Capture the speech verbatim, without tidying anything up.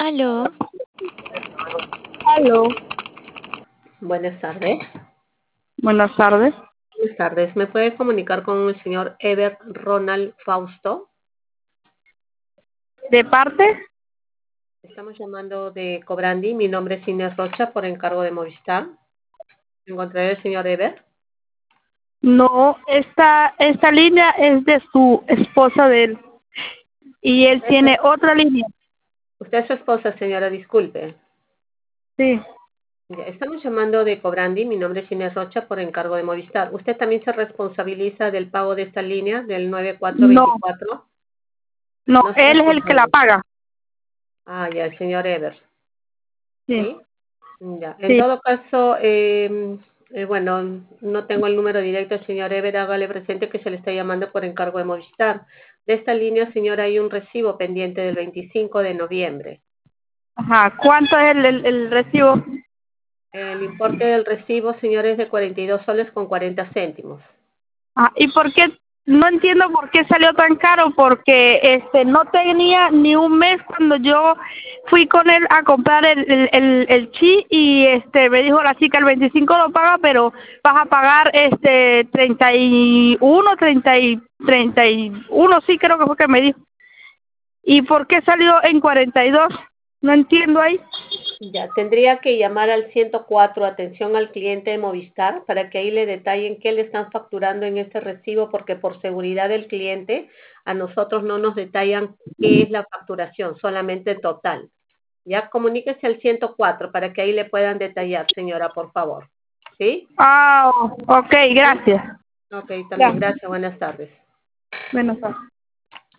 Aló, Aló, Buenas tardes. buenas tardes. Buenas tardes. ¿Me puede comunicar con el señor Ever Ronald Fausto? ¿De parte? Estamos llamando de Cobrandi. Mi nombre es Inés Rocha por encargo de Movistar. ¿Encontraré el señor Ever? No, esta, esta línea es de su esposa de él. Y él tiene otra línea. Usted es su esposa, señora, disculpe. Sí. Ya, estamos llamando de Cobrandi. Mi nombre es Inés Rocha por encargo de Movistar. ¿Usted también se responsabiliza del pago de esta línea del nueve cuatro No, veinticuatro? no, No se él es el que la responsabiliza. paga. Ah, ya, el señor Ever. Sí, ¿Sí? Ya, en sí. todo caso, eh, eh, bueno, no tengo el número directo del señor Ever, hágale presente que se le está llamando por encargo de Movistar. De esta línea, señora, hay un recibo pendiente del veinticinco de noviembre. Ajá, ¿cuánto es el, el, el recibo? El importe del recibo, señor, es de cuarenta y dos soles con cuarenta céntimos. Ah, ¿y por qué? No entiendo por qué salió tan caro, porque este no tenía ni un mes cuando yo fui con él a comprar el, el, el, el chi y este me dijo la chica el veinticinco lo paga, pero vas a pagar este treinta y uno, treinta y treinta y uno, sí creo que fue que me dijo. ¿Y por qué salió en cuarenta y dos? No entiendo ahí. Ya, tendría que llamar al ciento cuatro, atención al cliente de Movistar, para que ahí le detallen qué le están facturando en este recibo, porque por seguridad del cliente, a nosotros no nos detallan qué es la facturación, solamente total. Ya, comuníquese al ciento cuatro para que ahí le puedan detallar, señora, por favor. ¿Sí? Ah, ok, ¿Sí? gracias. Ok, también, Ya, gracias, buenas tardes. menos mal.